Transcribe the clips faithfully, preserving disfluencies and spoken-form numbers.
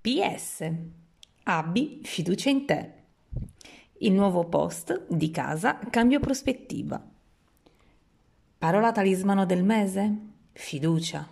P S. Abbi fiducia in te. Il nuovo post di casa cambio prospettiva. Parola talismano del mese? Fiducia.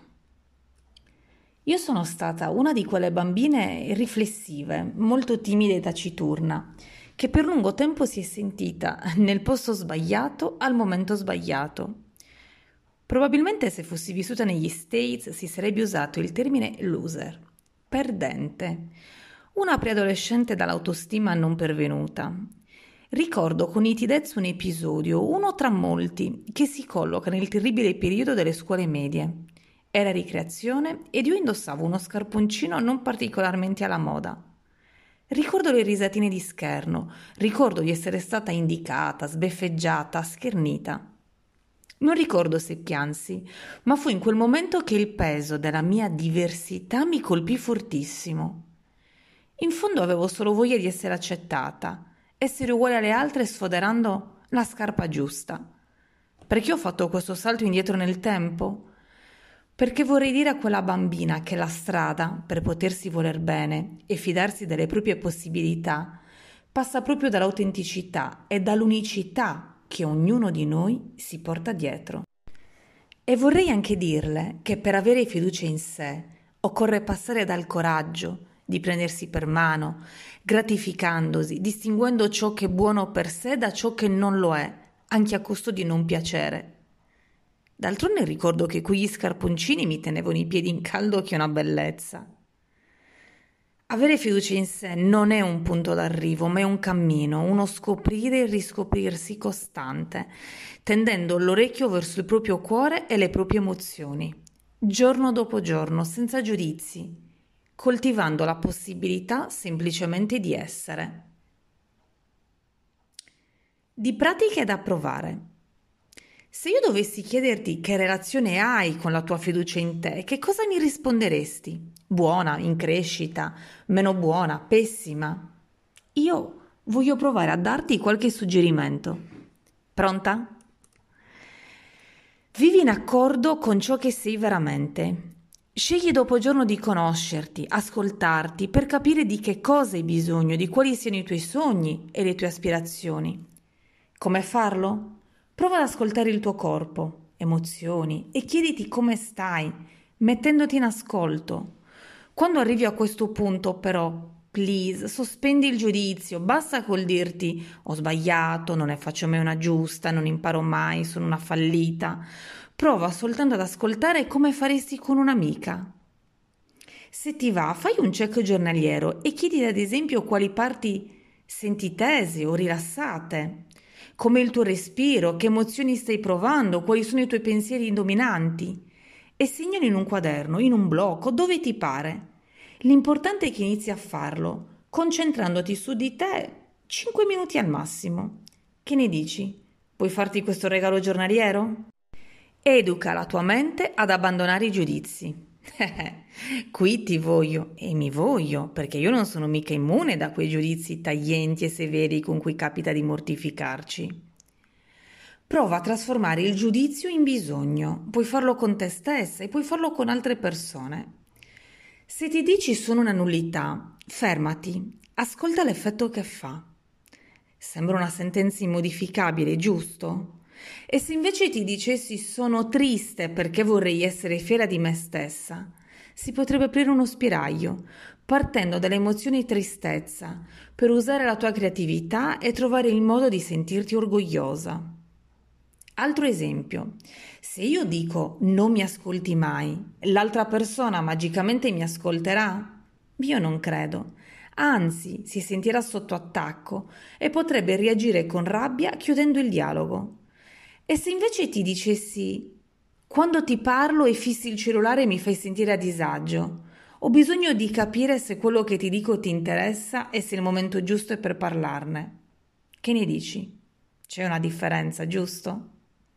Io sono stata una di quelle bambine riflessive, molto timide e taciturna, che per lungo tempo si è sentita nel posto sbagliato al momento sbagliato. Probabilmente se fossi vissuta negli States si sarebbe usato il termine loser, perdente, una preadolescente dall'autostima non pervenuta. Ricordo con nitidezza un episodio, uno tra molti, che si colloca nel terribile periodo delle scuole medie. Era ricreazione ed io indossavo uno scarponcino non particolarmente alla moda. Ricordo le risatine di scherno, ricordo di essere stata indicata, sbeffeggiata, schernita. Non ricordo se piansi, ma fu in quel momento che il peso della mia diversità mi colpì fortissimo. In fondo avevo solo voglia di essere accettata, essere uguale alle altre sfoderando la scarpa giusta. Perché ho fatto questo salto indietro nel tempo? Perché vorrei dire a quella bambina che la strada, per potersi voler bene e fidarsi delle proprie possibilità, passa proprio dall'autenticità e dall'unicità che ognuno di noi si porta dietro. E vorrei anche dirle che per avere fiducia in sé occorre passare dal coraggio di prendersi per mano, gratificandosi, distinguendo ciò che è buono per sé da ciò che non lo è, anche a costo di non piacere. D'altronde ricordo che quegli scarponcini mi tenevano i piedi in caldo, che è una bellezza. Avere fiducia in sé non è un punto d'arrivo, ma è un cammino, uno scoprire e riscoprirsi costante, tendendo l'orecchio verso il proprio cuore e le proprie emozioni, giorno dopo giorno, senza giudizi, coltivando la possibilità semplicemente di essere. Di pratiche da provare. Se io dovessi chiederti che relazione hai con la tua fiducia in te, che cosa mi risponderesti? Buona, in crescita, meno buona, pessima? Io voglio provare a darti qualche suggerimento. Pronta? Vivi in accordo con ciò che sei veramente. Scegli dopo giorno di conoscerti, ascoltarti, per capire di che cosa hai bisogno, di quali siano i tuoi sogni e le tue aspirazioni. Come farlo? Prova ad ascoltare il tuo corpo, emozioni e chiediti come stai, mettendoti in ascolto. Quando arrivi a questo punto, però, please, sospendi il giudizio, basta col dirti ho sbagliato, non ne faccio mai una giusta, non imparo mai, sono una fallita. Prova soltanto ad ascoltare come faresti con un'amica. Se ti va, fai un check giornaliero e chiedi ad esempio quali parti senti tese o rilassate. Come il tuo respiro, che emozioni stai provando, quali sono i tuoi pensieri dominanti. E segnalo in un quaderno, in un blocco, dove ti pare. L'importante è che inizi a farlo, concentrandoti su di te cinque minuti al massimo. Che ne dici? Puoi farti questo regalo giornaliero? Educa la tua mente ad abbandonare i giudizi. Qui ti voglio e mi voglio, perché io non sono mica immune da quei giudizi taglienti e severi con cui capita di mortificarci. Prova a trasformare il giudizio in bisogno. Puoi farlo con te stessa e puoi farlo con altre persone. Se ti dici sono una nullità, fermati, ascolta l'effetto che fa. Sembra una sentenza immodificabile, giusto? E se invece ti dicessi sono triste perché vorrei essere fiera di me stessa, si potrebbe aprire uno spiraglio, partendo dalle emozioni tristezza, per usare la tua creatività e trovare il modo di sentirti orgogliosa. Altro esempio, se io dico non mi ascolti mai, l'altra persona magicamente mi ascolterà? Io non credo. Anzi, si sentirà sotto attacco e potrebbe reagire con rabbia chiudendo il dialogo. E se invece ti dicessi quando ti parlo e fissi il cellulare mi fai sentire a disagio, ho bisogno di capire se quello che ti dico ti interessa e se il momento giusto è per parlarne. Che ne dici? C'è una differenza, giusto?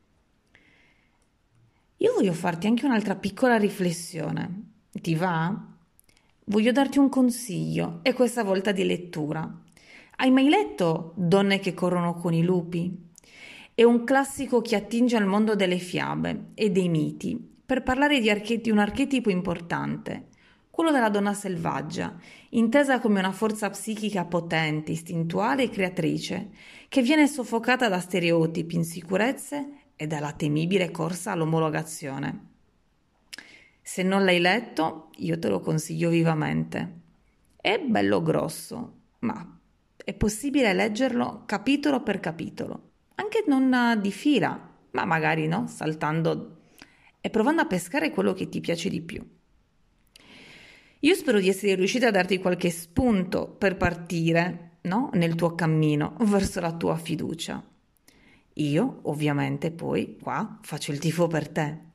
Io voglio farti anche un'altra piccola riflessione. Ti va? Voglio darti un consiglio e questa volta di lettura. Hai mai letto Donne che corrono con i lupi? È un classico che attinge al mondo delle fiabe e dei miti per parlare di, arche- di un archetipo importante, quello della donna selvaggia, intesa come una forza psichica potente, istintuale e creatrice, che viene soffocata da stereotipi, insicurezze e dalla temibile corsa all'omologazione. Se non l'hai letto, io te lo consiglio vivamente. È bello grosso, ma è possibile leggerlo capitolo per capitolo, anche non di fila, ma magari no, saltando e provando a pescare quello che ti piace di più. Io spero di essere riuscita a darti qualche spunto per partire, no? Nel tuo cammino verso la tua fiducia. Io, ovviamente, poi qua faccio il tifo per te.